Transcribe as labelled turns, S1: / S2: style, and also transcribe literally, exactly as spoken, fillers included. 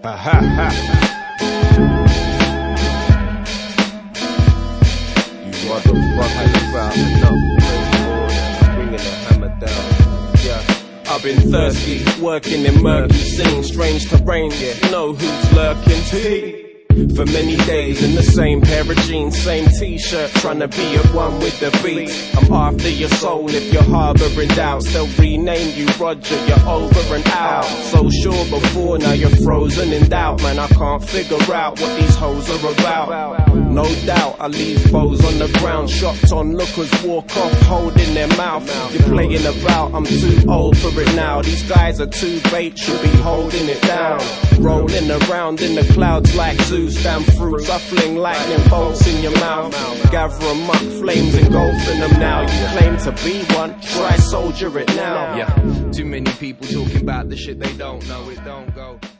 S1: ha ha. You motherfuckers about enough, bringing the hammer down. Yeah, I've been thirsty, working in murky scenes, strange terrain. Yeah, know who's lurking too. For many days in the same pair of jeans, same t-shirt, trying to be at one with the beat. I'm after your soul if you're harboring doubts. They'll rename you Roger, you're over and out. So sure before, now you're frozen in doubt. Man, I can't figure out what these hoes are about. No doubt, I leave bows on the ground. Shots on lookers walk off holding their mouth. You're playing about, I'm too old for it now. These guys are too bait, should be holding it down. Rolling around in the clouds like zoos. Damn fruits, I fling lightning bolts in your mouth. Gather 'em up, flames engulfing them now. You claim to be one, try soldier it now.
S2: Yeah, too many people talking about the shit they don't know, it don't go.